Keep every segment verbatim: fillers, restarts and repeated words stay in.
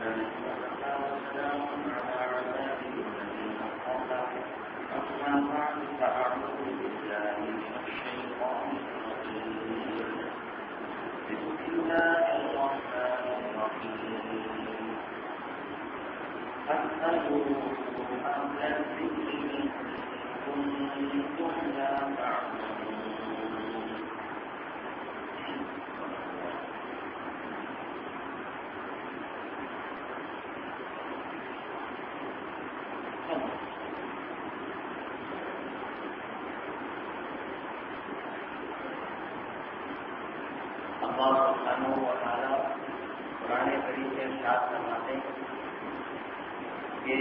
اللہ سبحانہ و تعالیٰ قرآن کریم میں ارشاد فرماتے ہیں کہ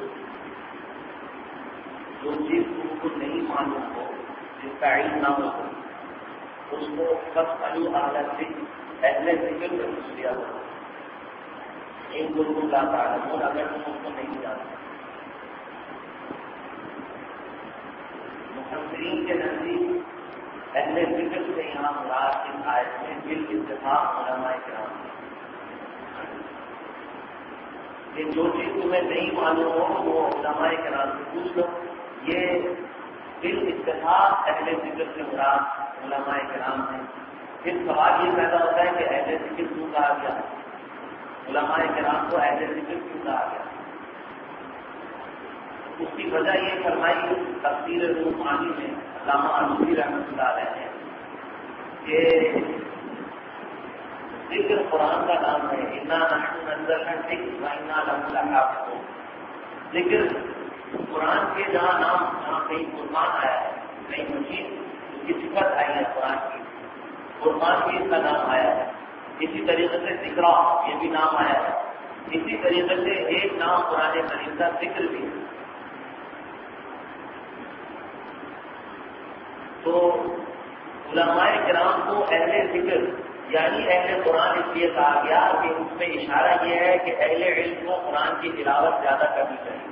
جو چیز تم کو نہیں معلوم ہو، جس کا علم نہ ہو، اس کو فاسألوا اہل الذکر، اہل ذکر سے پوچھ لیا کرو ان کنتم لا تعلمون، اگر تم اس کو نہیں جانتے۔ مفسرین کے نزدیک اہل ذکر سے یہاں مراد اس آیت میں بالاتفاق علماء کرام کہ جو چیز تمہیں نہیں معلوم ہو وہ علماء کرام سے پوچھ لو۔ یہ بالاتفاق اہل ذکر سے مراد علماء کرام ہیں۔ پھر سوال یہ پیدا ہوتا ہے کہ اہل ذکر کیوں کہا گیا، علماء کرام کو اہل ذکر کیوں کہا گیا؟ اس کی وجہ یہ فرمائی تفسیر روح مانی میں علامہ علوی رحمۃ اللہ علیہ نے کہ ذکر قرآن کا نام ہے، انا نحن نزلنا الذکر وانا لہ لحافظون۔ ذکر قرآن کے جہاں نام جہاں کہیں قرآن آیا ہے، کہیں مجید اس کی صفت آئی ہے قرآن کی، قرآن بھی اس کا نام آیا ہے۔ اسی طریقے سے ذکر یہ بھی نام آیا ہے، اسی طریقے سے ایک نام قرآن کریم کا ذکر بھی ہے۔ تو علماء کرام کو اہل ذکر یعنی اہل قرآن اس لیے کہا گیا کہ اس میں اشارہ یہ ہے کہ اہل علم کو قرآن کی تلاوت زیادہ کرنی چاہیے،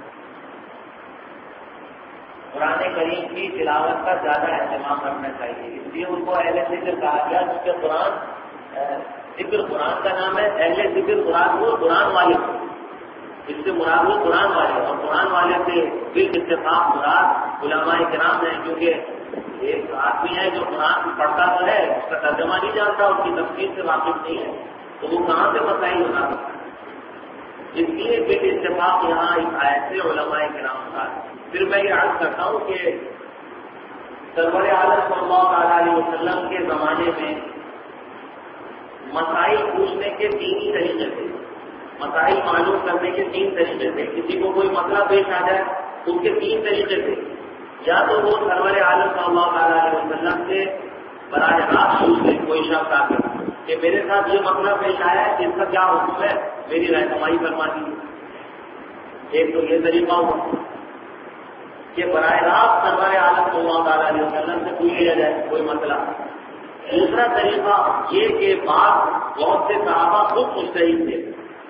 قرآن کریم کی تلاوت کا زیادہ اہتمام رکھنا چاہیے، اس لیے ان کو اہل ذکر کہا گیا، کیونکہ قرآن ذکر قرآن کا نام ہے۔ اہل ذکر قرآن کو قرآن والے کو، اس سے مراد وہ قرآن والے، اور قرآن والے سے بالاتفاق مراد علماء کرام ہیں، کیونکہ ایک آدمی ہے جو قرآن پڑھتا تو ہے، اس کا ترجمہ نہیں جانتا، اس کی تفسیر سے واقف نہیں ہے، تو وہ کہاں سے مسائل بتا سکتا ہے؟ اس لیے بالاتفاق یہاں اس آیت سے علماء کرام کا۔ پھر میں یہ عرض کرتا ہوں کہ سرور عالم صلی اللہ علیہ وسلم کے زمانے میں مسائل پوچھنے کے تین ہی طریقے تھے، مسائل معلوم کرنے کے تین طریقے تھے۔ کسی کو کوئی مسئلہ پیش آ جائے تو اس کے تین طریقے تھے، یا تو وہ سرور عالم صلی اللہ علیہ وسلم سے براہ راست پوچھ لیں، کوئی شخص آ کر کہ میرے ساتھ یہ مسئلہ پیش آیا ہے، اس کا کیا حکم ہے، میری رہنمائی فرما دیجیے۔ ایک تو یہ طریقہ ہوا کہ براہ راست سرور عالم صلی اللہ علیہ وسلم سے پوچھ لیا جائے کوئی مسئلہ۔ دوسرا طریقہ یہ کہ بعض بہت سے صحابہ خود مجتہد تھے،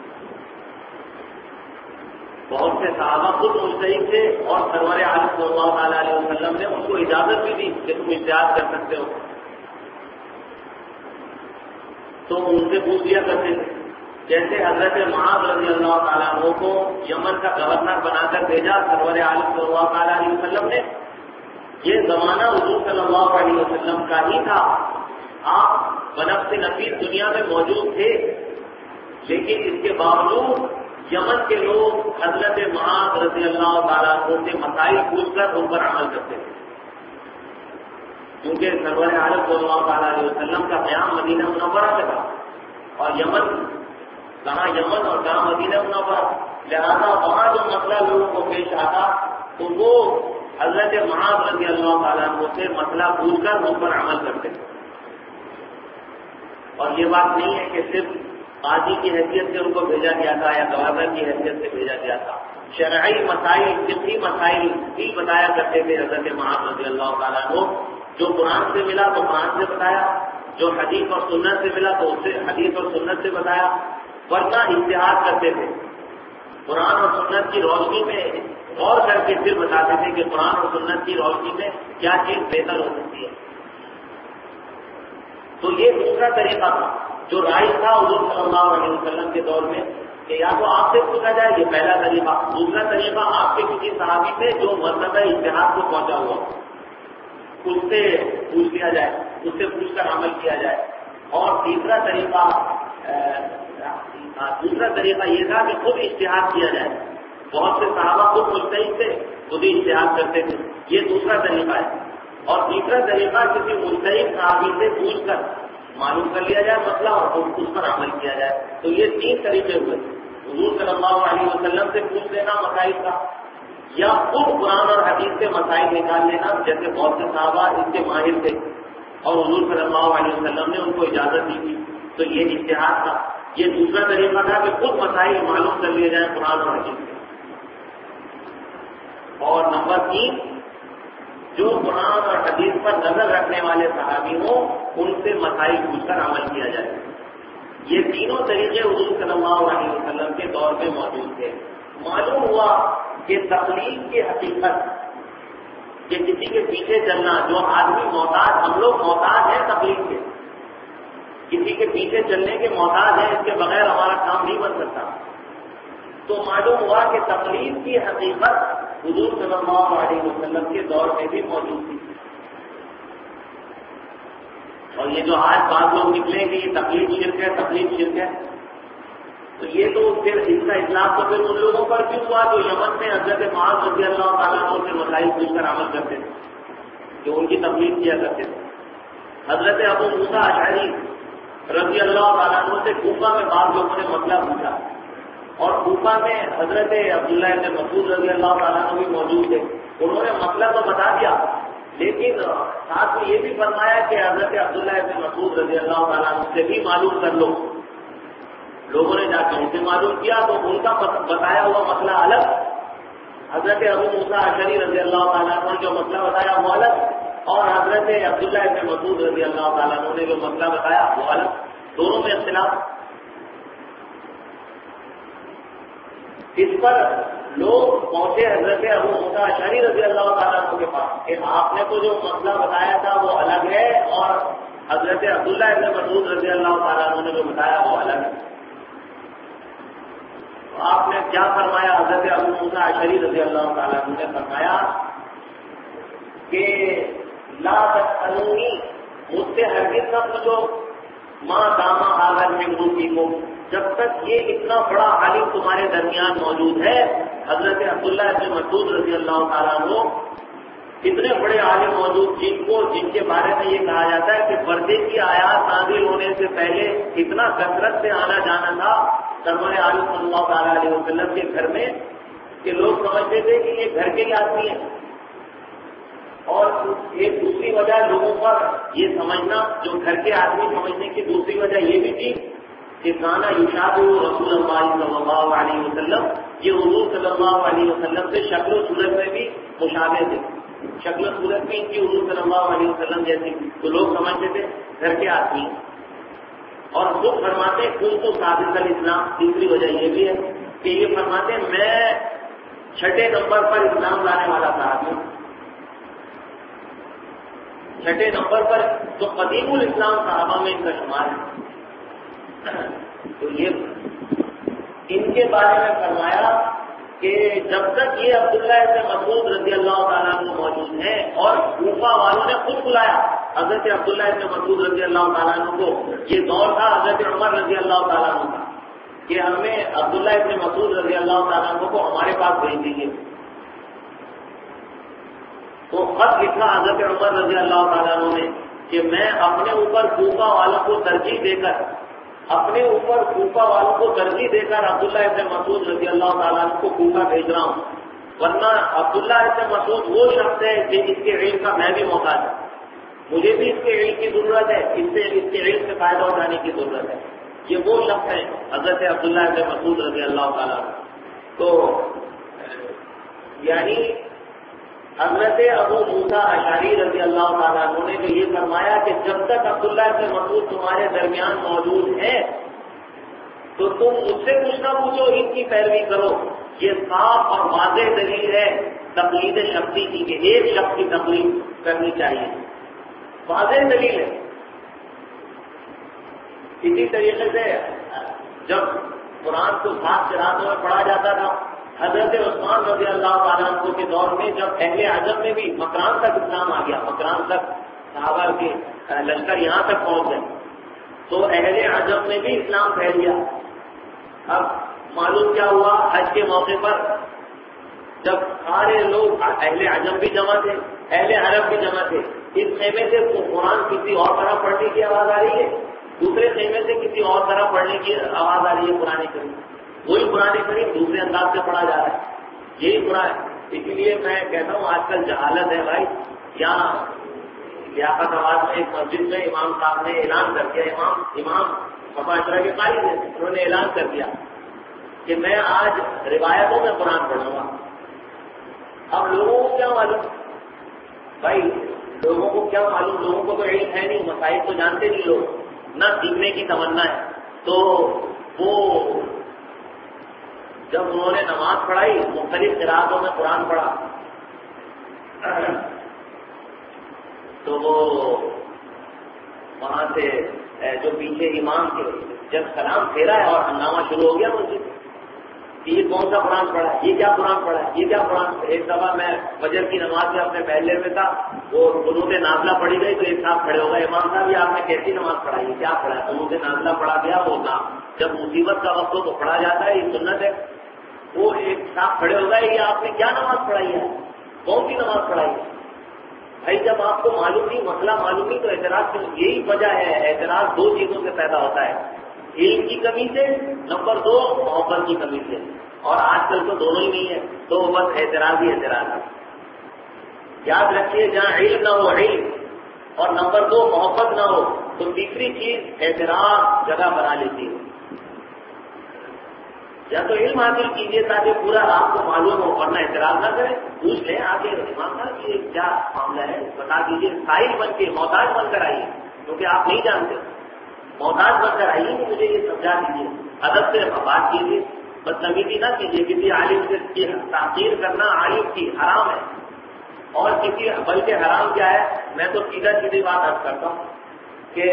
بہت سے صحابہ خود مجتہد تھے اور سرور عالم صلی اللہ علیہ وسلم نے ان کو اجازت بھی دی کہ تم اجتہاد کر سکتے ہو، تو ان سے پوچھ لیا کرتے تھے۔ جیسے حضرت معاذ رضی اللہ تعالیٰ عنہ کو یمن کا گورنر بنا کر بھیجا سرور عالم صلی اللہ علیہ وسلم نے، یہ زمانہ حضور صلی اللہ علیہ وسلم کا ہی تھا، آپ بنفس نفیس دنیا میں موجود تھے، لیکن اس کے باوجود یمن کے لوگ حضرت معاذ رضی اللہ تعالیٰ عنہ سے مسائل پوچھ کر ان پر عمل کرتے تھے، کیونکہ سرور عالم صلی اللہ تعالیٰ علیہ وسلم کا قیام مدینہ منورہ سے تھا، اور یمن کہاں یمن اور کہاں مدینہ منورہ، لہذا وہاں جو مسئلہ لوگوں کو پیش آتا تو وہ حضرت معاذ رضی اللہ تعالیٰ عنہ سے مسئلہ پوچھ کر ان پر عمل کرتے تھے۔ اور یہ بات نہیں ہے کہ صرف قاضی کی حیثیت سے ان کو بھیجا گیا تھا یا گورنر کی حیثیت سے بھیجا گیا تھا، شرعی مسائل فقہی مسائل بھی بتایا کرتے تھے حضرت معاذ رضی اللہ تعالیٰ عنہ، جو قرآن سے ملا تو قرآن سے بتایا، جو حدیث اور سنت سے ملا تو اس سے حدیث اور سنت سے بتایا، ورنہ اجتہاد کرتے تھے، قرآن اور سنت کی روشنی میں غور کر کے پھر بتاتے تھے کہ قرآن اور سنت کی روشنی میں کیا چیز بہتر ہو سکتی ہے۔ تو یہ دوسرا طریقہ تھا جو رائج تھا حضور صلی اللہ علیہ وسلم کے دور میں، کہ یا تو آپ سے پوچھا جائے، یہ پہلا طریقہ. دوسرا طریقہ آپ کے کسی صحابی سے جو مرتبہ اجتہاد کو پہنچا ہوا اس سے پوچھ لیا جائے، اس سے پوچھ کر عمل کیا جائے. اور تیسرا طریقہ دوسرا طریقہ یہ تھا کہ خود اجتہاد کیا جائے. بہت سے صحابہ خود مجتہد تھے، خود ہی اجتہاد کرتے تھے، یہ دوسرا طریقہ ہے. اور تیسرا طریقہ کسی مجتہد صحابی سے پوچھ کر معلوم کر لیا جائے مسئلہ اور اس پر عمل کیا جائے. تو یہ تین طریقے ہوئے. حضور صلی اللہ علیہ وسلم سے پوچھ لینا مسائل کا، یا خود قرآن اور حدیث سے مسائل نکال لینا، جیسے بہت سے صحابہ اس کے ماہر تھے اور حضور صلی اللہ علیہ وسلم نے ان کو اجازت دی تھی، تو یہ اجتہاد تھا. یہ دوسرا طریقہ تھا کہ خود مسائل معلوم کر لیے جائیں قرآن اور حدیث سے. اور نمبر تین، جو قرآن اور حدیث پر نظر رکھنے والے صحابی ہوں ان سے مسائل پوچھ کر عمل کیا جائے. یہ تینوں طریقے حضور صلی اللہ علیہ وسلم کے دور میں موجود تھے. معلوم ہوا کہ تقلید کی حقیقت کہ کسی کے پیچھے چلنا، جو آدمی محتاج، ہم لوگ محتاج ہیں تقلید کے، کسی کے پیچھے چلنے کے محتاج ہیں، اس کے بغیر ہمارا کام نہیں بن سکتا. تو معلوم ہوا کہ تقلید کی حقیقت حضور صلی اللہ علیہ وسلم کے دور میں بھی موجود تھی. اور یہ جو آج بعض لوگ نکلیں گے یہ تقلید شرک ہے، تقلید شرک ہے، تو یہ تو پھر اس کا اطلاق تو پھر ان لوگوں پر بھی ہوا جو یمن میں حضرت معاذ رضی اللہ تعالیٰ عنہ سے مسائل پوچھ کر عمل کرتے تھے، جو ان کی تقلید کیا کرتے تھے. حضرت ابو موسیٰ اشعری رضی اللہ تعالیٰ عنہ سے کوفہ میں بعض لوگوں نے مسئلہ پوچھا، اور کوفہ میں حضرت عبداللہ ابن مسعود رضی اللہ تعالیٰ عنہ بھی موجود تھے. انہوں نے مسئلہ تو بتا دیا، لیکن ساتھ میں یہ بھی فرمایا کہ حضرت عبداللہ ابن مسعود رضی اللہ تعالیٰ عنہ سے بھی معلوم کر لو. لوگوں نے جا کے ان سے معلوم کیا تو ان کا بتایا ہوا مسئلہ الگ، حضرت ابو موسیٰ اشعری رضی اللہ تعالیٰ عنہ نے جو مسئلہ بتایا وہ الگ، اور حضرت عبداللہ ابن مسعود رضی اللہ تعالیٰ عنہ نے جو مسئلہ بتایا وہ الگ. دونوں میں اختلاف. اس پر لوگ پہنچے حضرت ابو موسیٰ اشعری رضی اللہ تعالیٰ عنہ کے پاس کہ آپ نے تو جو مسئلہ بتایا تھا وہ الگ ہے، اور حضرت عبداللہ ابن مسعود رضی اللہ تعالیٰ عنہ نے جو بتایا وہ الگ ہے. تو آپ نے کیا فرمایا؟ حضرت ابو موسیٰ اشعری رضی اللہ تعالیٰ عنہ نے فرمایا کہ لا تسألونی، مجھ سے ہرگز نہ پوچھو، ماں داما آگر میں روسی کو، جب تک یہ اتنا بڑا عالم تمہارے درمیان موجود ہے. حضرت عبداللہ ابن مسعود رضی اللہ تعالیٰ عنہ اتنے بڑے عالم موجود جن کو جن کے بارے میں یہ کہا جاتا ہے کہ پردے کی آیات نازل ہونے سے پہلے اتنا کثرت سے آنا جانا تھا سرور عالم صلی اللہ تعالیٰ علیہ وسلم کے گھر میں کہ لوگ سمجھتے تھے کہ یہ گھر کے ہی آدمی ہیں. اور ایک دوسری وجہ لوگوں پر یہ سمجھنا، جو گھر کے آدمی سمجھنے کی دوسری وجہ یہ بھی تھی کہ کانا یشابہ رسول اللہ صلی اللہ علیہ وسلم، یہ حضور صلی اللہ علیہ وسلم سے شکل و صورت میں بھی مشابہ تھے، شکل و صورت میں ان کی حضور صلی اللہ علیہ وسلم جیسی، تو لوگ سمجھتے تھے گھر کے آدمی. اور خود فرماتے خود تو ثابت الاسلام. تیسری وجہ یہ بھی ہے کہ یہ فرماتے میں چھٹے نمبر پر اسلام لانے والا صحابی ہوں، چھٹے نمبر پر، تو قدیم الاسلام صحابہ میں ان کا شمار ہے. تو یہ ان کے بارے میں فرمایا کہ جب تک یہ عبداللہ ابن مسعود رضی اللہ تعالیٰ عنہ موجود ہیں، اور کوفہ والوں نے خود بلایا حضرت عبداللہ ابن مسعود رضی اللہ تعالیٰ عنہ کو. یہ دور تھا حضرت عمر رضی اللہ تعالیٰ عنہ کا کہ ہمیں عبداللہ ابن مسعود رضی اللہ تعالیٰ عنہ کو ہمارے پاس بھیج دیجیے. تو خط لکھا حضرت عمر رضی اللہ تعالیٰ عنہ نے کہ میں اپنے اوپر کوفہ والوں کو ترجیح دے کر اپنے اوپر کوفہ والوں کو ترجیح دے کر عبداللہ ابن مسعود رضی اللہ تعالیٰ عنہ کو کوفہ بھیج رہا ہوں، ورنہ عبداللہ ابن مسعود وہ شخص ہے کہ اس کے علم کا میں بھی محتاج ہوں، مجھے بھی اس کے علم کی ضرورت ہے، اس سے اس کے علم سے فائدہ اٹھانے کی ضرورت ہے. یہ وہ شخص ہے حضرت عبداللہ ابن مسعود رضی اللہ تعالیٰ عنہ. تو یعنی حضرت ابو موسیٰ اشعری رضی اللہ تعالیٰ عنہ نے تو یہ فرمایا کہ جب تک عبداللہ ابن مسعود تمہارے درمیان موجود ہے تو تم مجھ سے کچھ نہ پوچھو، ان کی پیروی کرو. یہ صاف اور واضح دلیل ہے تقلید شخصی کی کہ ایک شخص کی تقلید کرنی چاہیے، واضح دلیل ہے. اسی طریقے سے جب قرآن کو سات قراءتوں میں پڑھا جاتا تھا. حضرت عثمان رضی اللہ تعالیٰ عنہ کے دور میں جب اہل عجم میں بھی مکران تک اسلام آ گیا، مکران تک صحابہ کے لشکر یہاں تک پہنچ گئے، تو اہل عجم میں بھی اسلام پھیل گیا. اب معلوم کیا ہوا، حج کے موقع پر جب سارے لوگ اہل عجم بھی جمع تھے، اہل عرب بھی جمع تھے، اس خیمے سے قرآن کسی اور طرح پڑھنے کی آواز آ رہی ہے، دوسرے خیمے سے کسی اور طرح پڑھنے کی آواز آ رہی ہے. قرآن کریم وہی قرآن کریم دوسرے انداز سے پڑھا جا رہا ہے. یہی قرآن. اسی لیے میں کہتا ہوں آج کل جہالت ہے بھائی. یہاں لیاقت آباد میں ایک مسجد میں امام صاحب نے اعلان کر دیا، امام امام مباشرہ کے قائد ہیں، انہوں نے اعلان کر دیا کہ میں آج روایتوں میں قرآن پڑھوں گا. اب لوگوں کو کیا معلوم بھائی، لوگوں کو کیا معلوم، لوگوں کو تو علم ہے نہیں، مسائل تو جانتے نہیں لوگ، نہ سیکھنے کی تمنا ہے. تو وہ جب انہوں نے نماز پڑھائی، مختلف قراءتوں میں قرآن پڑھا، تو وہ وہاں سے جو پیچھے امام کے جب سلام پھیرا ہے اور ہنگامہ شروع ہو گیا مسجد کہ یہ کون سا قرآن پڑھا ہے، یہ کیا قرآن پڑھا ہے، یہ کیا قرآن. ایک دفعہ میں فجر کی نماز میں اپنے محلے میں تھا، وہ قنوت نازلہ پڑھی گئی تو ایک صاحب کھڑے ہو گئے، امام صاحب یہ آپ نے کیسی نماز پڑھائی ہے، کیا پڑھا ہے. قنوت نازلہ پڑھا گیا. وہ نام جب مصیبت کا وقت ہو تو پڑھا جاتا ہے، یہ سنت ہے. وہ ایک صاحب کھڑے ہو گئے، یہ آپ نے کیا نماز پڑھائی ہے، کون سی نماز پڑھائی ہے. بھائی جب آپ کو معلوم نہیں، مسئلہ معلوم نہیں، تو اعتراض کی یہی وجہ ہے. اعتراض دو چیزوں سے پیدا ہوتا ہے، علم کی کمی سے، نمبر دو محبت کی کمی سے. اور آج کل تو دونوں ہی نہیں ہے، تو بس اعتراض ہی اعتراض ہے. یاد رکھیے جہاں علم نہ ہو علم، اور نمبر دو محبت نہ ہو، تو تیسری چیز اعتراض جگہ بنا لیتی ہے. یا تو علم حاصل کیجیے تاکہ پورا آپ کو معلوم ہو، ورنہ اعتراض نہ کریں. پوچھ لیں آگے امام صاحب یہ کیا معاملہ ہے، بتا دیجیے. سائل بن کے محتاج بن کر آئیے، کیونکہ آپ نہیں جانتے. محتاج بن کر آئیے کہ مجھے یہ سمجھا دیجیے. ادب سے بات کیجیے، بدتمیزی نہ کیجیے. کسی عالم سے تاخیر کرنا عالم کی حرام ہے، اور کسی بلکہ حرام کیا ہے، میں تو سیدھا سیدھی بات عرض کرتا ہوں کہ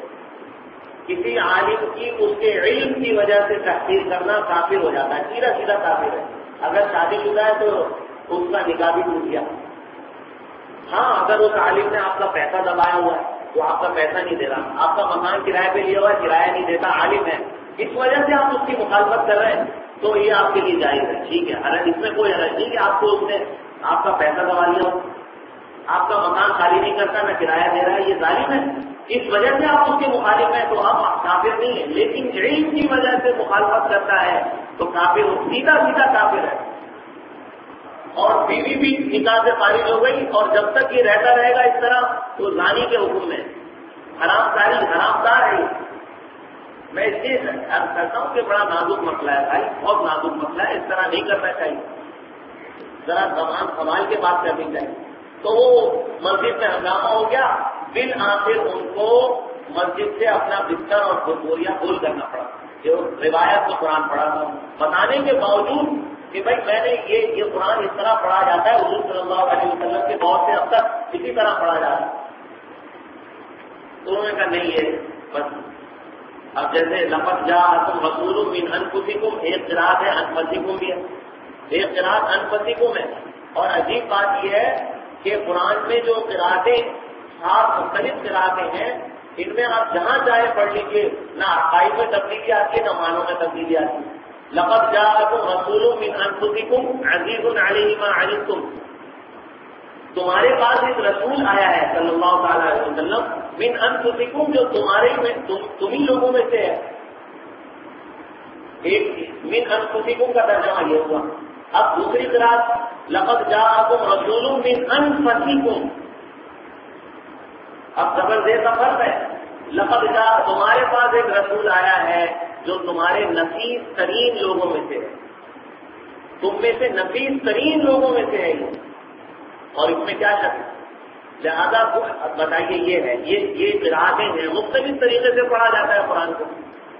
کسی عالم کی اس کے علم کی وجہ سے تحقیر کرنا کافر ہو جاتا ہے، سیدھا سیدھا کافر ہے. اگر شادی شدہ ہے تو اس کا نکاح بھی ٹوٹ گیا. ہاں اگر اس عالم نے آپ کا پیسہ دبایا ہوا ہے، وہ آپ کا پیسہ نہیں دے رہا، آپ کا مکان کرایہ پہ لیا ہوا ہے، کرایہ نہیں دیتا، عالم ہے، اس وجہ سے آپ اس کی مخالفت کر رہے ہیں، تو یہ آپ کے لیے جائز ہے، ٹھیک ہے. حالانکہ اس میں کوئی حرج نہیں کہ آپ کو اس نے آپ کا پیسہ دبا لیا ہو، آپ کا مکان خالی نہیں کرتا، نہ کرایہ دے رہا ہے، یہ ظالم ہے، اس وجہ سے آپ اس کے مخالف ہیں، تو آپ کافر نہیں ہیں. لیکن علم کی وجہ سے مخالفت کرتا ہے تو کافر ہو، سیدھا سیدھا کافر ہے. اور بیوی بھی نکاح سے خارج ہو گئی، اور جب تک یہ رہتا رہے گا اس طرح تو زانی کے حکم میں حرام کاری حرام دار ہے. میں اس لیے عرض کرتا ہوں کہ بڑا نازک مسئلہ ہے بھائی، بہت نازک مسئلہ ہے، اس طرح نہیں کرنا چاہیے، ذرا زبان سنبھال کے بات کرنی چاہیے. تو وہ مسجد میں ہنگامہ ہو گیا، بالآخر ان کو مسجد سے اپنا بستر اور بوریا گول کرنا پڑا. جو روایت میں قرآن پڑھا تھا، بتانے کے باوجود کہ بھائی میں نے یہ یہ قرآن اس طرح پڑھا جاتا ہے، حضور صلی اللہ علیہ وسلم کے دور سے اب تک اسی طرح پڑھا جاتا ہے. تو انہوں نے کہا نہیں ہے بس. اب جیسے لفظ جاءکم رسول من انفسکم، ایک قرأت ہے انفسکم بھی ہے، ایک قرأت انفسکم ہے. اور عجیب بات یہ ہے کہ قرآن میں جو قرأتیں سات مختلف قرأتیں ہیں، ان میں آپ جہاں چاہے پڑھ لیجیے، نہ عقائد میں تبدیلی آتی ہے، نہ معنوں میں تبدیلی آتی ہے. لقد جاءکم رسول من انفسکم عزیز علیہ ما عنتم، تمہارے پاس ایک رسول آیا ہے صلی اللہ تعالی علیہ وسلم، من انفسکم، جو تمہارے میں تم تمہیں لوگوں میں سے ہے. ایک من انفسکم کا ترجمہ یہ ہوا. اب دوسری قرأت لقد جاءکم رسول من انفسکم، اب زبردست کا فرق ہے. لقد جاء، تمہارے پاس ایک رسول آیا ہے جو تمہارے نفیس ترین لوگوں میں سے ہے، تم میں سے نفیس ترین لوگوں میں سے ہے. اور اس میں کیا شک ہے؟ لہذا بتائیے یہ ہے، یہ یہ قرأتیں ہیں، مختلف طریقے سے پڑھا جاتا ہے قرآن کو.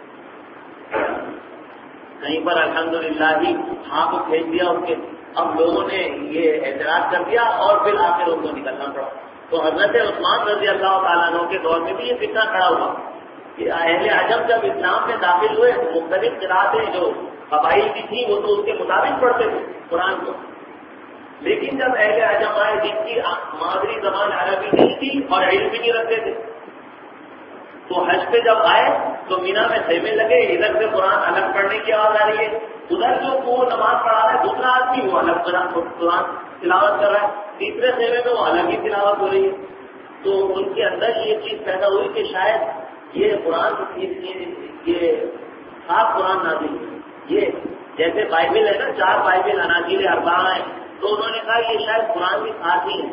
کہیں پر الحمدللہ ہی ہاں کو پھینک دیا اس کے، اب لوگوں نے یہ اعتراض کر دیا اور پھر آخر ان کو نکلنا پڑا. تو حضرت عثمان رضی اللہ تعالیٰ عنہ کے دور میں بھی یہ فتنہ کھڑا ہوا کہ اہل عجم جب اسلام میں داخل ہوئے تو مختلف قرأتیں جو قبائل کی تھی وہ تو اس کے مطابق پڑھتے تھے قرآن کو، لیکن جب اہل عجم آئے جن کی مادری زبان عربی نہیں تھی اور علم بھی نہیں رکھتے تھے، تو حج پہ جب آئے تو مینا میں خیمے لگے، ادھر سے قرآن الگ پڑھنے کی آواز آ رہی ہے، ادھر جو وہ نماز پڑھا رہا ہے دوسرا آدمی وہ الگ قرآن تلاوت کر رہا ہے، تیسرے خیمے میں وہ الگ ہی تلاوت ہو رہی ہے. تو ان کے اندر یہ چیز پیدا ہوئی کہ شاید یہ قرآن یہ خاص قرآن نازل ہے. یہ جیسے بائبل ہے نا، چار بائبل اناجیل اربعہ ہیں، تو انہوں نے کہا یہ شاید قرآن کی خاص ہی ہے.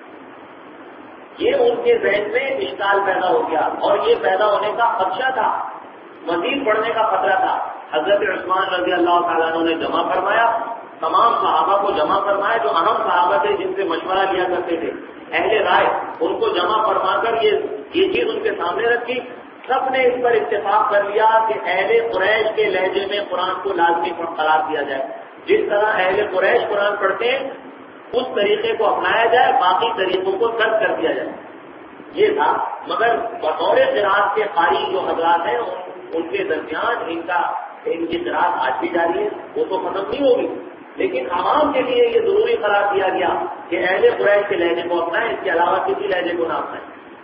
یہ ان کے ذہن میں اشکال پیدا ہو گیا اور یہ پیدا ہونے کا خدشہ تھا، مزید بڑھنے کا خطرہ تھا. حضرت عثمان رضی اللہ تعالیٰ عنہ نے جمع فرمایا، تمام صحابہ کو جمع فرمایا جو اہم صحابہ تھے جن سے مشورہ لیا کرتے تھے، اہل رائے، ان کو جمع فرما کر یہ یہ چیز ان کے سامنے رکھی. سب نے اس پر اتفاق کر لیا کہ اہل قریش کے لہجے میں قرآن کو لازمی قرار دیا جائے. جس طرح اہل قریش قرآن پڑھتے ہیں اس طریقے کو اپنایا جائے، باقی طریقوں کو ترک کر دیا جائے. یہ تھا. مگر بطور قرآن کے قاری جو حضرات ہیں ان کے درمیان ان کا ان کی قرآن آج بھی جاری ہے، وہ تو ختم نہیں ہوگی، لیکن عوام کے لیے یہ ضروری قرار دیا گیا کہ اہل قریش کے لہجے کو اپنائیں، اس کے علاوہ کسی لہجے کو نہ اپنائیں.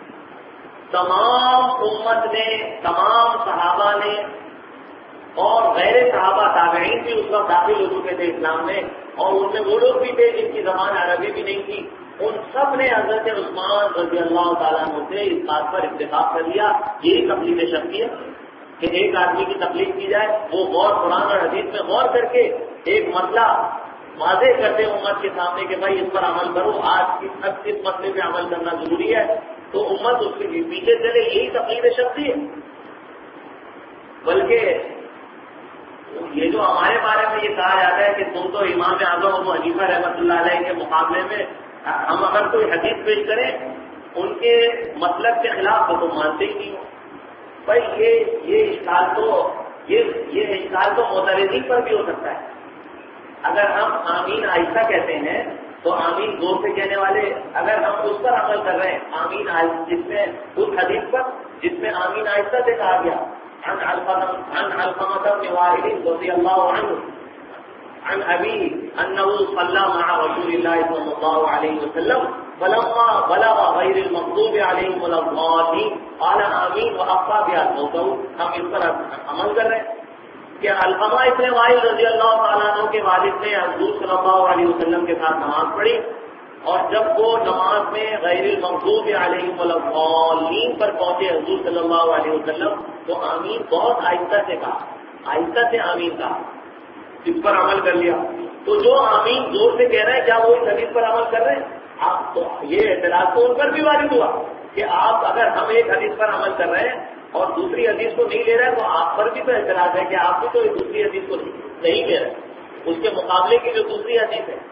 تمام امت نے، تمام صحابہ نے اور غیر صحابہ تابعین بھی اس وقت داخل ہو چکے تھے اسلام میں، اور ان میں وہ لوگ بھی تھے جن کی زبان عربی بھی نہیں تھی. ان سب نے حضرت عثمان رضی اللہ تعالیٰ عنہ سے اس بات پر اتفاق کر لیا. یہی تکلیف شرعی ہے کہ ایک آدمی کی تکلیف کی جائے، وہ غور قرآن اور حدیث میں غور کر کے ایک مسئلہ واضح کرتے امت کے سامنے کہ بھائی اس پر عمل کرو، آج اس مسئلے پہ عمل کرنا ضروری ہے، تو امت اس کے پیچھے چلے. یہی تکلیف شرعی ہے. بلکہ یہ جو ہمارے بارے میں یہ کہا جاتا ہے کہ تم تو امام اعظم ابو حنیفہ رحمۃ اللہ علیہ کے مقابلے میں ہم اگر کوئی حدیث پیش کریں ان کے مسلک کے خلاف تو تم مانتے ہی نہیں ہو. بھائی یہ یہ اشکال تو یہ یہ اشکال تو معترضین پر بھی ہو سکتا ہے. اگر ہم آمین آہستہ کہتے ہیں تو آمین زور سے کہنے والے، اگر ہم اس پر عمل کر رہے ہیں آمین آہستہ، جس میں اس حدیث پر جس میں آمین آہستہ سے کہا گیا عن علقمة بن وائل رضی اللہ عنہ عن ابی انه صلى مع رسول الله صلی اللہ علیہ وسلم فلما بلغ غیر المغضوب علیہم ولا الضالین قال آمین واخفى بها صوته. ہم اس پر عمل کر رہے ہیں کہ علقمہ ابن وائل رضی اللہ تعالیٰ عنہ کے والد نے حضور صلی اللہ علیہ وسلم کے ساتھ نماز پڑھی، اور جب وہ نماز میں غیر المغضوب علیہم ولا الضالین پر پہنچے حضور صلی اللہ علیہ وسلم تو آمین بہت آہستہ سے کہا، آہستہ سے آمین کہا، اس پر عمل کر لیا. تو جو آمین زور سے کہہ رہے ہیں کیا وہ اس حدیث پر عمل کر رہے ہیں؟ آپ تو یہ اعتراض تو ان پر بھی وارد ہوا کہ آپ اگر ہم ایک حدیث پر عمل کر رہے ہیں اور دوسری حدیث کو نہیں لے رہے تو آپ پر بھی تو اعتراض ہے کہ آپ بھی تو دوسری حدیث کو نہیں لے رہے، اس کے مقابلے کی جو دوسری حدیث ہے.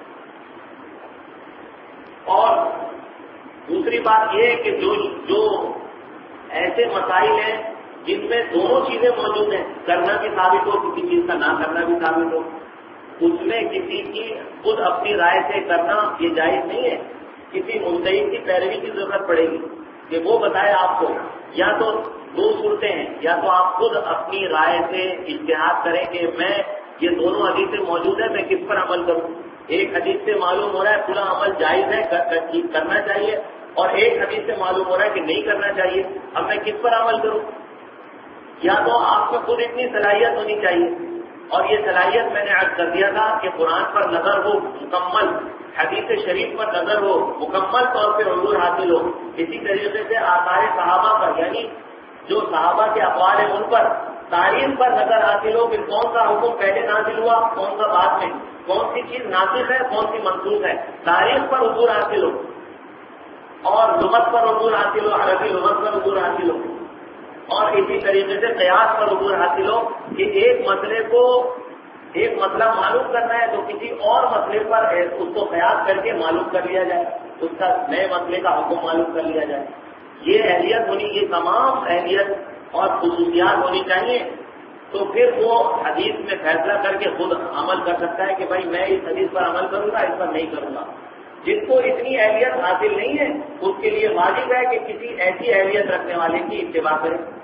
اور دوسری بات یہ ہے کہ جو جو ایسے مسائل ہیں جن میں دونوں چیزیں موجود ہیں، کرنا بھی ثابت ہو، کسی چیز کا نہ کرنا بھی ثابت ہو، اس میں کسی کی خود اپنی رائے سے کرنا یہ جائز نہیں ہے. کسی مجتہد کی پیروی کی ضرورت پڑے گی کہ وہ بتائے آپ کو. یا تو دو صورتیں ہیں، یا تو آپ خود اپنی رائے سے اجتہاد کریں کہ میں یہ دونوں حدیثیں موجود ہیں میں کس پر عمل کروں. ایک حدیث سے معلوم ہو رہا ہے پورا عمل جائز ہے کرنا چاہیے، اور ایک حدیث سے معلوم ہو رہا ہے کہ نہیں کرنا چاہیے، اب میں کس پر عمل کروں. یا تو آپ کو خود اتنی صلاحیت ہونی چاہیے، اور یہ صلاحیت میں نے عرض کر دیا تھا کہ قرآن پر نظر ہو مکمل، حدیث شریف پر نظر ہو مکمل طور پہ حضور حاصل ہو. اسی طریقے سے آثار صحابہ پر، یعنی جو صحابہ کے اقوال ہیں ان پر، تاریخ پر نظر حاصل ہو کہ کون سا حکم پہلے نازل ہوا کون سا بعد میں، کون سی چیز ناسخ ہے کون سی منسوخ ہے. تاریخ پر حضور حاصل ہو، اور لغت پر حضور حاصل ہو، عربی لغت پر حضور حاصل ہو، اور اسی طریقے سے قیاس پر حضور حاصل ہو کہ ایک مسئلے کو ایک مسئلہ معلوم کرنا ہے تو کسی اور مسئلے پر اس کو قیاس کر کے معلوم کر لیا جائے، اس کا نئے مسئلے کا حکم معلوم کر لیا جائے. یہ اہلیت ہونی، یہ تمام اہلیت اور خصوصیات ہونی چاہیے. تو پھر وہ حدیث میں فیصلہ کر کے خود عمل کر سکتا ہے کہ بھائی میں اس حدیث پر عمل کروں گا، اس پر نہیں کروں گا. جس کو اتنی اہلیت حاصل نہیں ہے اس کے لیے واجب ہے کہ کسی ایسی اہلیت رکھنے والے کی اتباع کرے.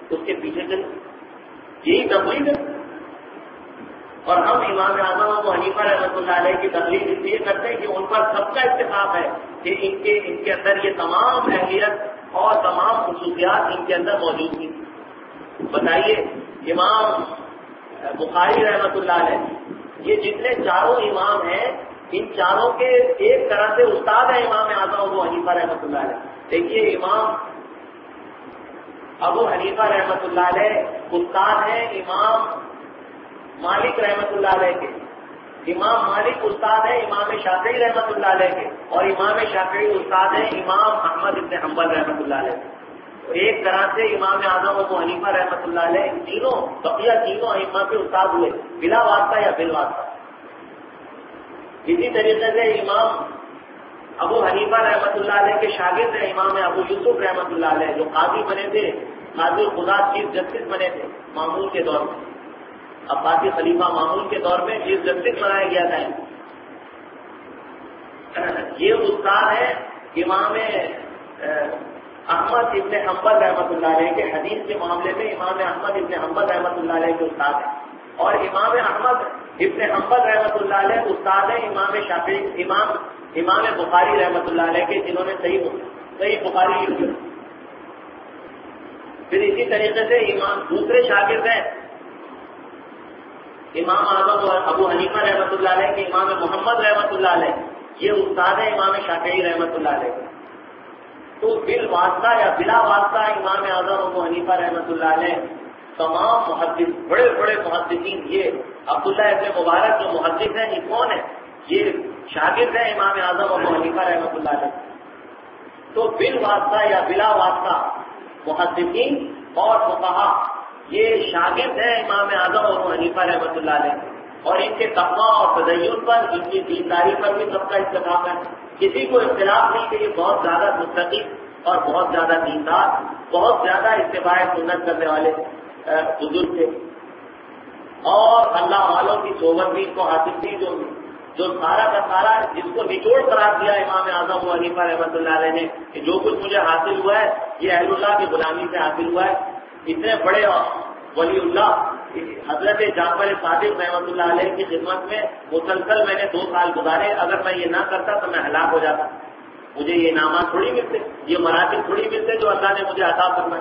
اس کے پیچھے چلے، یہی تقلید ہے۔ اور ہم امام اعظم ابو حنیفہ رحمۃ اللہ علیہ کی تقلید اس لیے کرتے ہیں کہ ان پر سب کا اتفاق ہے کہ ان کے ان کے اندر یہ تمام اہلیت اور تمام خصوصیات ان کے اندر موجود تھی۔ بتائیے امام بخاری رحمۃ اللہ علیہ، یہ جتنے چاروں امام ہیں ان چاروں کے ایک طرح سے استاد ہیں امام اعظم ابو حنیفہ رحمۃ اللہ علیہ۔ دیکھیے امام ابو حنیفہ رحمۃ اللہ علیہ استاد ہیں امام مالک رحمۃ اللہ علیہ کے، امام مالک استاد ہیں امام شافعی رحمۃ اللہ علیہ کے، اور امام شافعی استاد ہیں امام احمد بن حنبل رحمۃ اللہ علیہ کے۔ ایک طرح سے امام اعظم ابو حنیفہ رحمۃ اللہ علیہ تینوں بقیہ تینوں ائمہ کے استاد ہوئے، بلا واسطہ یا بال واسطہ۔ اسی طریقے سے امام ابو حنیفہ رحمۃ اللہ علیہ کے شاگرد ہیں امام ابو یوسف رحمۃ اللہ علیہ، جو قاضی بنے تھے، قاضی القضات چیف جسٹس بنے تھے مامون کے دور میں، عباسی خلیفہ مامون کے دور میں چیف جسٹس بنایا گیا تھا۔ یہ استاد ہے امام احمد ابن حنبل رحمۃ اللہ علیہ کے، حدیث کے معاملے میں امام احمد ابن حنبل رحمۃ اللہ علیہ کے استاد ہیں، اور امام احمد ابن حنبل رحمۃ اللہ علیہ استاد ہیں امام شافعی امام امام بخاری رحمۃ اللہ علیہ کے، جنہوں نے صحیح صحیح بخاری لکھی۔ پھر اسی طریقے سے امام دوسرے شاگرد ہیں امام اعظم ابو حنیفہ رحمۃ اللہ علیہ کے، امام محمد رحمۃ اللہ علیہ، یہ استاد ہیں امام شافعی رحمۃ اللہ علیہ۔ تو بال واسطہ یا بلا واسطہ امام اعظم ابو حنیفہ رحمۃ اللہ علیہ تمام محدث بڑے بڑے محدثین، یہ عبداللہ ابن مبارک جو محدث ہیں یہ کون ہے؟ یہ شاگرد ہیں امام اعظم ابو حنیفہ رحمۃ اللہ علیہ۔ تو بال واسطہ یا بلا واسطہ محدثین اور فقہا یہ شاگرد ہیں امام اعظم ابو حنیفہ رحمۃ اللہ علیہ، اور ان کے تقویٰ اور تدین پر، ان کی دینداری پر بھی سب کا اتفاق ہے، کسی کو اختلاف نہیں کہ یہ بہت زیادہ متقی اور بہت زیادہ دیندار، بہت زیادہ اتباع سنت کرنے والے بزرگ تھے، اور اللہ والوں کی صحبت بھی ان کو حاصل تھی، جو جو سارا کا سارا جس کو نچوڑ قرار دیا امام اعظم ابو حنیفہ رحمۃ اللہ علیہ نے کہ جو کچھ مجھے حاصل ہوا ہے یہ اہل اللہ کی غلامی سے حاصل ہوا ہے۔ اتنے بڑے ولی اللہ حضرت جعفر صادق رحمۃ اللہ علیہ کی خدمت میں مسلسل میں نے دو سال گزارے، اگر میں یہ نہ کرتا تو میں ہلاک ہو جاتا، مجھے یہ انعامات تھوڑی ملتے، یہ مراتب تھوڑی ملتے جو اللہ نے مجھے عطا فرمائے۔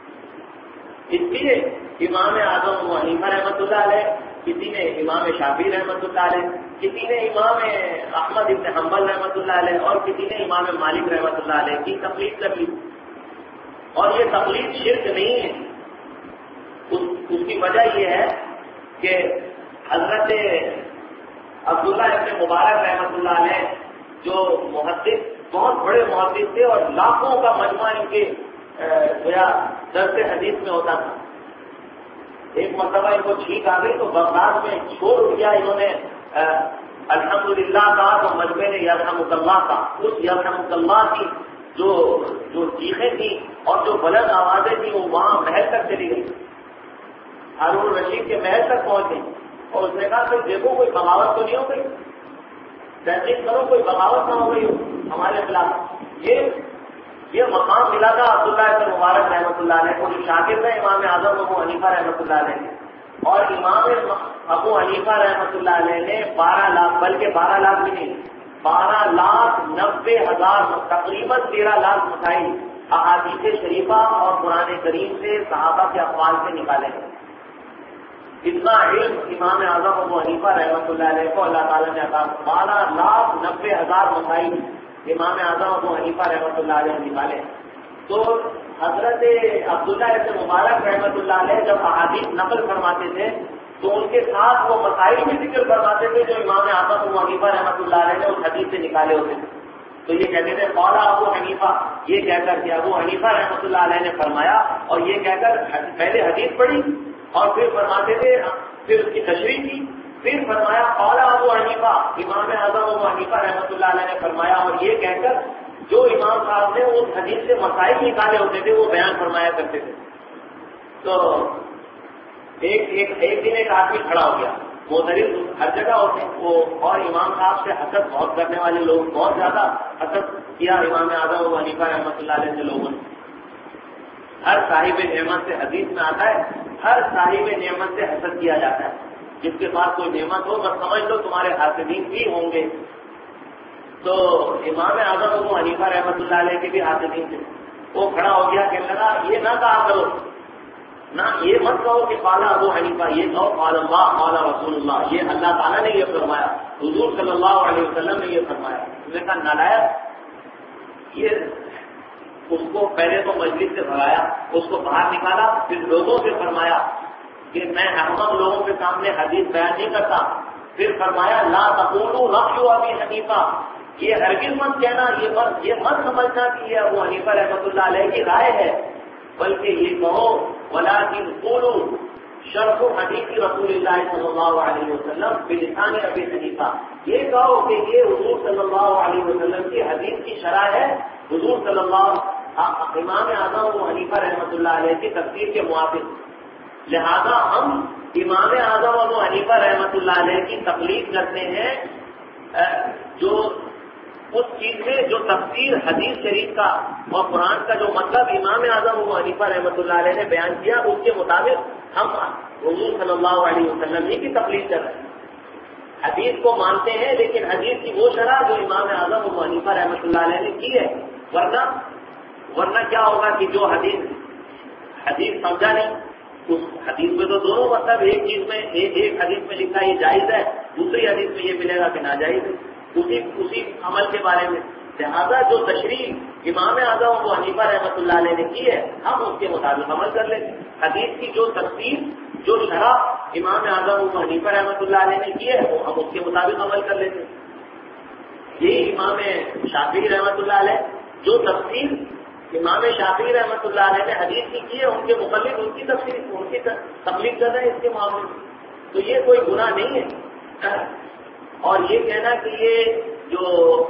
اس لیے امام اعظم ابو حنیفہ رحمۃ اللہ علیہ، کسی نے امام شافعی رحمۃ اللہ علیہ، کسی نے امام احمد ابن حنبل رحمۃ اللہ علیہ، اور کسی نے امام مالک رحمۃ اللہ علیہ کی تقلید کر لی، اور یہ تقلید شرک نہیں ہے۔ اس, اس کی وجہ یہ ہے کہ حضرت عبداللہ ابن مبارک رحمۃ اللہ علیہ جو محدث بہت بڑے محدث تھے، اور لاکھوں کا مجموعہ ان کے درس حدیث میں ہوتا تھا۔ ایک مرتبہ ان کو چھینک آ گئی تو بغداد میں شور کیا انہوں نے الحمدللہ کہا، تو مجمع نے یرحمک اللہ کا، اس یرحمک اللہ کی جو جو چیخیں تھیں اور جو بلند آوازیں تھیں وہ وہاں محل تک چلی گئی، ہارون رشید کے محل تک پہنچ گئی، اور اس نے کہا کہ دیکھو کوئی بغاوت تو نہیں ہو گئی، تحقیق کرو کوئی بغاوت نہ ہو گئی ہمارے خلاف۔ یہ یہ مقام ملا تھا عبداللہ ابن مبارک رحمۃ اللہ علیہ کو، جو شاگرد ہے امام اعظم ابو حنیفہ رحمۃ اللہ علیہ، اور امام ابو حنیفہ رحمۃ اللہ علیہ نے بارہ لاکھ بلکہ بارہ لاکھ بھی نہیں بارہ لاکھ نبے ہزار تقریباً تیرہ لاکھ مسائل احادیث شریفہ اور قرآن کریم سے صحابہ کے اقوال سے نکالے گئے۔ اتنا علم امام اعظم ابو حنیفہ رحمۃ اللہ علیہ کو اللہ تعالیٰ نے عطا، بارہ لاکھ نبے ہزار مسائل امام اعظم ابو حنیفہ رحمۃ اللہ علیہ نکالے۔ تو حضرت عبداللہ ابن مبارک رحمۃ اللہ علیہ جب احادیث نقل فرماتے تھے تو ان کے ساتھ وہ مسائل بھی ذکر فرماتے تھے جو امام اعظم ابو حنیفہ رحمۃ اللہ علیہ نے اس حدیث سے نکالے ہوتے تھے۔ تو یہ کہتے تھے قال ابو حنیفہ، یہ کہہ کر کہ ابو حنیفہ رحمۃ اللہ علیہ نے فرمایا، اور یہ کہہ کر پہلے حدیث پڑھی اور پھر فرماتے تھے، پھر اس کی تشریح کی، پھر فرمایا قال ابو حنیفہ، امام اعظم ابو حنیفہ رحمۃ اللہ علیہ نے فرمایا، اور یہ کہہ کر جو امام صاحب نے اس حدیث سے مسائل نکالے ہوتے تھے وہ بیان فرمایا کرتے تھے۔ تو ایک ایک ایک دن ایک آدمی کھڑا ہو گیا، معترض ہر جگہ ہوتے ہیں وہ، اور امام صاحب سے حسد بہت کرنے والے لوگ، بہت زیادہ حسد کیا امام اعظم ابو حنیفہ رحمۃ اللہ علیہ سے لوگوں نے۔ ہر صاحب نعمت سے حدیث میں آتا ہے ہر صاحب نعمت سے حسد کیا جاتا ہے. جس کے پاس کوئی نعمت ہو بس سمجھ لو تمہارے حاسدین بھی ہوں گے. تو امام اعظم ابو حنیفہ رحمۃ اللہ علیہ کے بھی حاسدین تھے. وہ کھڑا ہو گیا کہنے لگا یہ نہ کہا کرو, نہ یہ مت کہو کہ قال ابو حنیفہ, یہ کہو قال اللہ قال رسول اللہ. یہ اللہ تعالیٰ نے یہ فرمایا, حضور صلی اللہ علیہ وسلم نے یہ فرمایا. اس نے کہا نالائق, یہ اس کو پہلے تو مجلس سے بھگایا, اس کو باہر نکالا, پھر لوگوں سے فرمایا کہ میں احمد لوگوں کے سامنے حدیث بیان نہیں کرتا. پھر فرمایا لا تقولوا رأی ابی حنیفہ, یہ ہرگز مت کہنا, یہ مت یہ مت سمجھنا کہ یہ ابو حنیفہ رحمۃ اللہ علیہ کی رائے ہے, بلکہ یہ کہو ولکن قولوا شرح حدیث رسول اللہ صلی اللہ علیہ وسلم بلسان ابی حنیفہ. یہ کہو کہ یہ حضور صلی اللہ علیہ وسلم کی حدیث کی شرح ہے, حضور صلی اللہ امام اعظم ابو حنیفہ رحمۃ اللہ علیہ کی تفسیر کے موافق. لہذا ہم امام اعظم ابو حنیفہ رحمۃ اللہ علیہ کی تقلید کرتے ہیں جو اس چیز سے جو تفسیر حدیث شریف کا اور قرآن کا جو مطلب امام اعظم ابو حنیفہ رحمۃ اللہ علیہ نے بیان کیا اس کے مطابق ہم حضور صلی اللہ علیہ وسلم ہی کی تقلید کر رہے ہیں. حدیث کو مانتے ہیں لیکن حدیث کی وہ شرح جو امام اعظم ابو حنیفہ رحمۃ اللہ علیہ نے کی ہے. ورنہ ورنہ کیا ہوگا کہ جو حدیث حدیث سمجھا نہیں, اس حدیث میں تو دونوں مطلب ایک چیز میں ایک ایک حدیث میں لکھا یہ جائز ہے, دوسری حدیث میں یہ ملے گا کہ ناجائز ہے اسی اسی عمل کے بارے میں. لہذا جو تشریح امام اعظم ابو حنیفہ رحمۃ اللہ علیہ نے کی ہے ہم اس کے مطابق عمل کر لیں. حدیث کی جو تفسیر جو شرح امام اعظم ابو حنیفہ رحمۃ اللہ علیہ نے کی ہے وہ ہم اس کے مطابق عمل کر لیتے. یہی امام شافعی رحمۃ اللہ علیہ جو تفسیر امام شافعی رحمۃ اللہ علیہ نے حدیث کی کی ہے ان کے مقلد ان کی تفسیر ان کی تقلید کر رہے ہیں اس کے معاملے میں, تو یہ کوئی گناہ نہیں ہے. اور یہ کہنا کہ یہ جو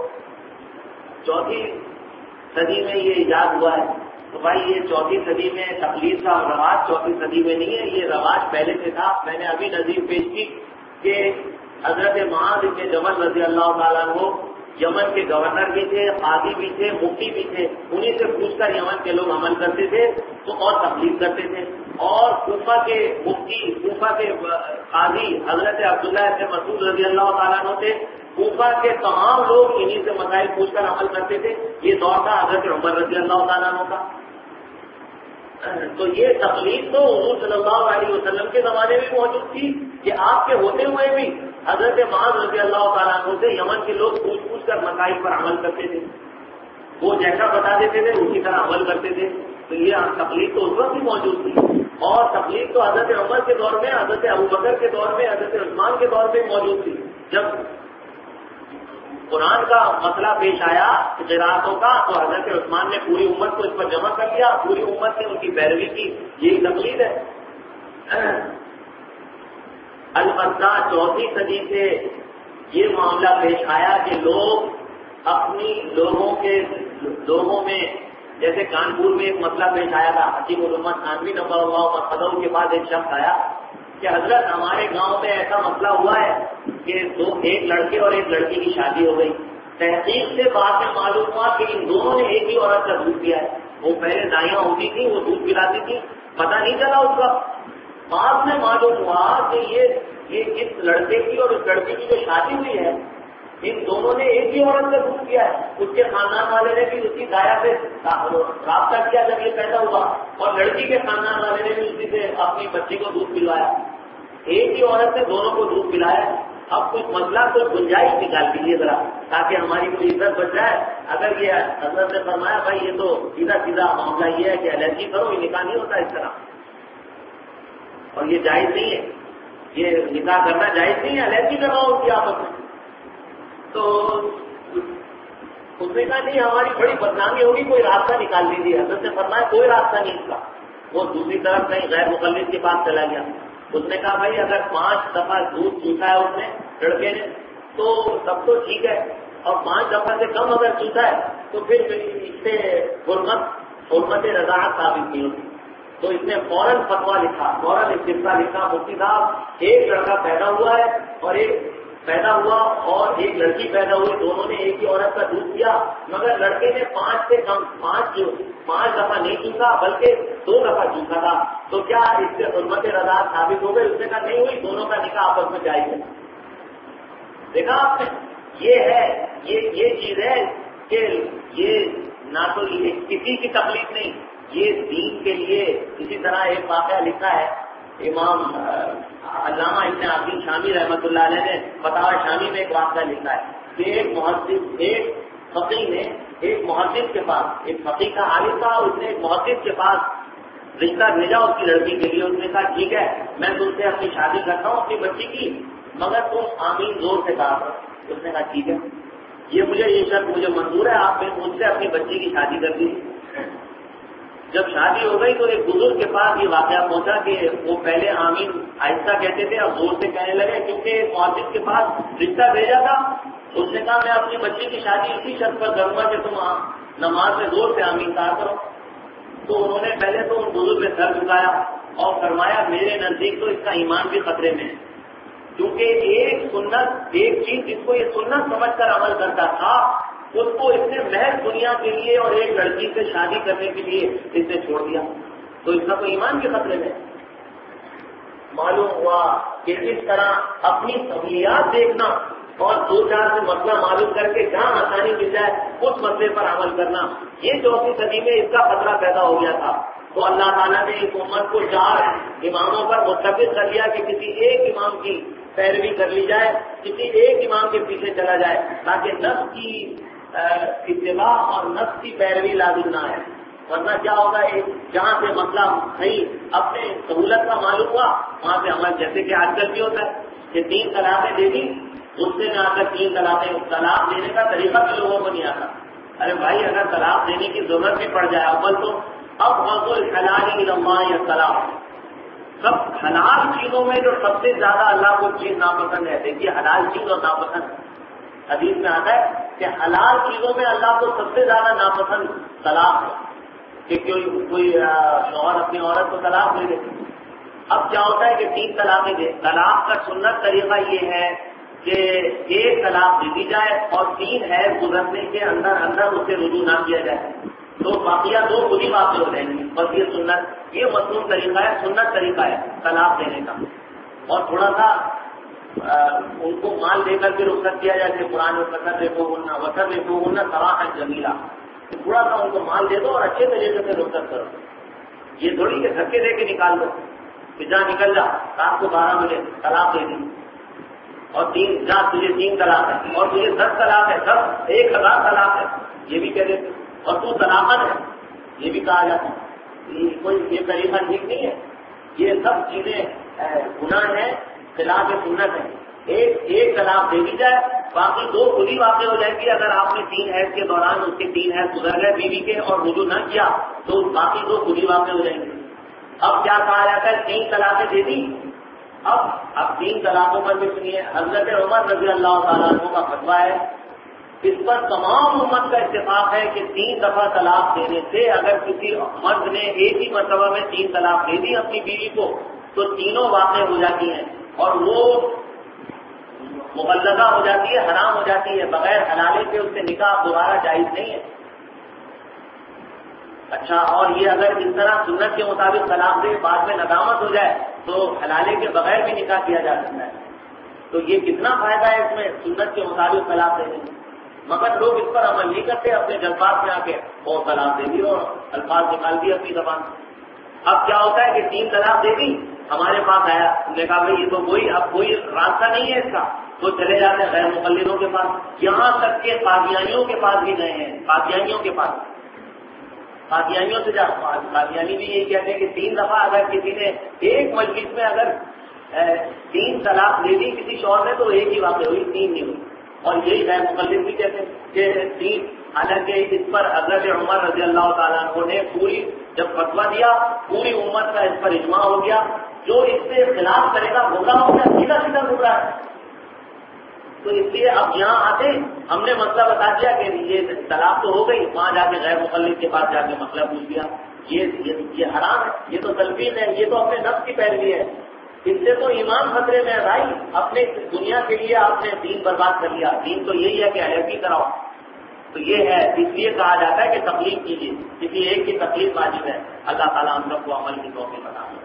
چوتھی صدی میں یہ ایجاد ہوا ہے, تو بھائی یہ چوتھی صدی میں تقلید کا رواج چوتھی صدی میں نہیں ہے, یہ رواج پہلے سے تھا. میں نے ابھی نظیر پیش کی کہ حضرت معاذ بن جبل رضی اللہ تعالیٰ عنہ یمن کے گورنر بھی تھے, قاضی بھی تھے, مفتی بھی تھے. انہیں سے پوچھ کر یمن کے لوگ عمل کرتے تھے تو اور تقلید کرتے تھے. اور کوفہ کے مفتی کوفہ کے قاضی حضرت عبداللہ ابن مسعود رضی اللہ تعالیٰ عنہ تھے. کوفہ کے تمام لوگ انہیں سے مسائل پوچھ کر عمل کرتے تھے. یہ دور تھا حضرت عمر رضی اللہ تعالیٰ عنہ کا. تو یہ تقلید تو حضور صلی اللہ علیہ وسلم کے زمانے میں موجود تھی کہ آپ کے ہوتے ہوئے بھی حضرت معاذ رضی اللہ تعالیٰ عنہ سے یمن کے لوگ پوچھ پوچھ کر مسائل پر عمل کرتے تھے. وہ جیسا بتا دیتے تھے اسی طرح عمل کرتے تھے. تو یہ تقلید تو اس وقت بھی موجود تھی. اور تقلید تو حضرت عمر کے دور میں, حضرت ابوبکر کے دور میں, حضرت عثمان کے دور میں موجود تھی. جب قرآن کا مسئلہ پیش آیا قراءتوں کا تو حضرت عثمان نے پوری امت کو اس پر جمع کر لیا, پوری امت نے ان کی پیروی کی. یہی تقلید ہے. البتہ چوتھی صدی سے یہ معاملہ پیش آیا کہ لوگ اپنی لوگوں کے لوگوں میں جیسے کانپور میں ایک مسئلہ پیش آیا تھا, حکیم الامت خانوی نمبر اللہ قدم کے بعد ایک شخص آیا کہ حضرت ہمارے گاؤں میں ایسا مسئلہ ہوا ہے کہ دو ایک لڑکے اور ایک لڑکی کی شادی ہو گئی. تحقیق سے بعد میں معلوم ہوا کہ ان دونوں نے ایک ہی عورت کا دودھ پیا ہے. وہ پہلے دائیاں ہوتی تھی, وہ دودھ پلاتی تھی, پتہ نہیں چلا اس کا. بعد میں معلوم ہوا کہ یہ یہ اس لڑکے کی اور اس لڑکی کی جو شادی ہوئی ہے ان دونوں نے ایک ہی عورت کا دودھ پیا ہے. اس کے خاندان والے نے بھی اسی دایا سے رابطہ کیا جب یہ پیدا ہوا, اور لڑکی کے خاندان والے نے بھی اسی سے اپنی بچی کو دودھ پلوایا. ایک ہی عورت نے دونوں کو دودھ پلایا. اب کچھ مسئلہ کوئی گنجائش نکال دیجیے ذرا تاکہ ہماری کوئی عزت بچ جائے. اگر یہ حضرت نے فرمایا بھائی یہ تو سیدھا سیدھا معاملہ یہ ہے کہ الرجی کرو, یہ نکاح نہیں ہوتا اس طرح, اور یہ جائز نہیں ہے, یہ نکاح کرنا جائز نہیں ہے, الرجی کرواؤ ان کی آپس میں. تو اس نے کہا نہیں ہماری بڑی بدنامی ہوگی, کوئی راستہ نکال دیجیے. حضرت نے فرمایا کوئی راستہ نہیں اس کا. وہ دوسری طرف کہیں غیر مقلد کے پاس چلا گیا. اس نے کہا بھائی اگر پانچ دفعہ دودھ چوسا ہے اس نے لڑکے نے تو سب تو ٹھیک ہے, اور پانچ دفعہ سے کم اگر چوسا ہے تو پھر اس سے حرمت حرمت رضاعت ثابت نہیں ہوتی. تو اس نے فوراً فتویٰ لکھا, فوراً استفتاء لکھا, مفتی صاحب ایک لڑکا پیدا ہوا ہے اور ایک پیدا ہوا اور ایک لڑکی پیدا ہوئی، دونوں نے ایک ہی عورت کا دودھ پیا، مگر لڑکے نے پانچ سے کم پانچ پانچ دفعہ نہیں چوسا بلکہ دو دفعہ چوسا تھا، تو کیا اس سے حرمت رضا ثابت ہو گئی؟ اس نے کہا نہیں ہوئی، دونوں کا نکاح آپس میں جائز ہے۔ دیکھا آپ نے، یہ ہے یہ یہ چیز ہے کہ یہ نہ تو یہ کسی کی تکلیف نہیں، یہ دین کے لیے۔ اسی طرح ایک واقعہ لکھا ہے امام علامہ ابن عابدین شامی رحمۃ اللہ علیہ نے فتاوی شامی میں ایک واقعہ لکھا ہے کہ ایک محدث ایک فقیہ نے ایک محدث کے پاس، ایک فقیہ کا عالم تھا، اس نے ایک محدث کے پاس رشتہ بھیجا اس کی لڑکی کے لیے۔ اس نے کہا ٹھیک ہے میں تم سے اپنی شادی کرتا ہوں اپنی بچی کی، مگر تم آمین زور سے کہا کرو۔ اس نے کہا ٹھیک ہے، یہ مجھے یہ شرط مجھے منظور ہے، آپ نے مجھ سے اپنی بچی کی شادی کر دی۔ جب شادی ہو گئی تو ایک بزرگ کے پاس یہ واقعہ پہنچا کہ وہ پہلے آمین آہستہ کہتے تھے، اب زور سے کہنے لگے، کیونکہ ایک محدث کے پاس رشتہ بھیجا تھا۔ اس نے کہا میں اپنی بچی کی شادی اسی شرط پر کروں گا کہ تم نماز میں زور سے آمین کہا کرو۔ تو انہوں نے پہلے تو ان بزرگ نے سر جھکایا اور فرمایا میرے نزدیک تو اس کا ایمان بھی خطرے میں ہے، کیونکہ ایک سنت ایک چیز جس کو یہ سنت سمجھ کر عمل کرتا تھا اس کو اس نے محض دنیا کے لیے اور ایک لڑکی سے شادی کرنے کے لیے اس نے چھوڑ دیا، تو اس کا تو ایمان کے خطرے میں۔ معلوم ہوا کہ اس طرح اپنی سہولیات دیکھنا اور دو چار سے مسئلہ معلوم کر کے جہاں آسانی مل جائے اس مسئلے پر عمل کرنا، یہ چوتھی صدی میں اس کا خطرہ پیدا ہو گیا تھا۔ تو اللہ تعالیٰ نے اس امت کو چار اماموں پر متفق کر لیا کہ کسی ایک امام کی پیروی کر لی جائے، کسی ایک امام کے پیچھے چلا جائے، تاکہ نفس کی اتباع اور نفس کی پیروی لازم نہ ہے۔ ورنہ کیا ہوگا، ایک جہاں سے مسئلہ صحیح اپنے سہولت کا معلوم ہوا وہاں سے عمل، جیسے کہ آج کل بھی ہوتا ہے کہ تین طلاقیں دے دی، غصے میں آ کر تین طلاقیں، طلاق دینے کا طریقہ بھی لوگوں کو نہیں آتا۔ ارے بھائی اگر طلاق دینے کی ضرورت بھی پڑ جائے اول تو اب غض الحلال الی اللہ یا طلاق، سب حلال چیزوں میں جو سب سے زیادہ اللہ کو چیز ناپسند ہے، دیکھیے حلال چیز اور ناپسند حدیث میں آتا ہے کہ حلال چیزوں میں اللہ کو سب سے زیادہ ناپسند طلاق ہے، کہ کوئی کوئی شوہر اپنی عورت کو طلاق دے دیتے۔ اب کیا ہوتا ہے کہ تین طلاقیں دے، طلاق کا سنت طریقہ یہ ہے کہ ایک طلاق دے دی جائے اور تین حیض گزرنے کے اندر اندر اسے رجوع نہ کیا جائے، تو باقیہ دو خود ہی واقع ہو جائیں گی۔ اور یہ سنت، یہ مصنون طریقہ ہے، سنت طریقہ ہے طلاق دینے کا۔ اور تھوڑا سا ان کو مال دے کر کے رخصت کیا جائے، قرآن میں وسر دیکھو ہونا وسر دیکھو ہونا سراہ جمیلا، تھوڑا سا ان کو مال دے دو اور اچھے طریقے سے رخصت کرو۔ یہ تھوڑی کہ دھکے دے کے نکال دو کہ جا نکل جا، رات کو بارہ بجے طلاق دے دی اور تین جا تجھے تین طلاق ہے اور تجھے دس طلاق ہے، دس ایک ہزار طلاق ہے، یہ بھی کہہ دیتے، اور تو طلاقت ہے یہ بھی کہا جاتا ہے۔ کوئی یہ طریقہ ٹھیک نہیں ہے، یہ سب چیزیں گناہ ہیں، خلاف سنت ہے۔ ایک ایک طلاق دے دی جائے، باقی دو خود ہی واقع ہو جائے گی۔ اگر آپ نے تین حیض کے دوران اس کے تین حیض گزر گئے بیوی کے اور رجوع نہ کیا تو باقی دو خود ہی واقع ہو جائیں گے۔ اب کیا کہا جاتا ہے، تین طلاقیں دے دی، اب اب تین طلاقوں پر بھی سنیے، حضرت عمر رضی اللہ تعالیٰ عنہ کا فتویٰ ہے، اس پر تمام امت کا اتفاق ہے کہ تین دفعہ طلاق دینے سے اگر کسی مرد نے ایک ہی مرتبہ میں تین طلاق دے دی اپنی بیوی کو تو تینوں واقع ہو جاتی ہیں اور وہ مغلظہ ہو جاتی ہے، حرام ہو جاتی ہے، بغیر حلالے کے اس سے نکاح دوبارہ جائز نہیں ہے۔ اچھا، اور یہ اگر اس طرح سنت کے مطابق طلاق دے بعد میں ندامت ہو جائے تو حلالے کے بغیر بھی نکاح کیا جا سکتا ہے، تو یہ کتنا فائدہ ہے اس میں سنت کے مطابق طلاق دینے میں۔ مگر لوگ اس پر عمل نہیں کرتے، اپنے جذبات میں آ کے اور طلاق دے دی اور الفاظ نکال دی اپنی زبان۔ اب کیا ہوتا ہے کہ تین طلاق دے دی، ہمارے پاس آیا، ہم نے کہا بھائی یہ تو کوئی اب کوئی راستہ نہیں ہے اس کا، تو چلے جاتے ہیں غیر مقلدوں کے پاس، یہاں تک کہ قادیانیوں کے پاس بھی گئے ہیں، قادیانیوں کے پاس قادیانیوں سے جا قادیانی بھی یہی کہتے ہیں کہ تین دفعہ اگر کسی نے ایک مجلس میں اگر تین طلاق دے دی کسی شوہر نے تو ایک ہی واقع ہوئی، تین نہیں ہوئی۔ اور یہی غیر مقلد بھی کہتے ہیں کہ تین، حالانکہ اس پر حضرت عمر رضی اللہ تعالیٰ عنہ نے پوری جب فتویٰ دیا پوری امت کا اس پر اجماع ہو گیا، جو اس سے خلاف کرے گا گمراہ ہو گیا، سیدھا سیدھا گمراہ ہے۔ تو اس لیے اب یہاں آتے ہم نے مسئلہ بتا دیا کہ یہ طلاق تو ہو گئی، وہاں جا کے غیر مقلد کے پاس جا کے مسئلہ پوچھ لیا، یہ یہ حرام ہے، یہ تو تلفین ہے، یہ تو اپنے نفس کی پیروی ہے۔ اس سے تو ایمان خطرے میں ہے بھائی. اپنے دنیا کے لیے آپ نے دین برباد کر لیا. دین تو یہی ہے کہ ایسی کراؤ. تو یہ ہے، اس لیے کہا جاتا ہے کہ تکلیف کیجیے. کسی ایک کی تکلیف واجب ہے. اللہ تعالیٰ ہم سب کو عمل کی توفیق عطا فرمائے.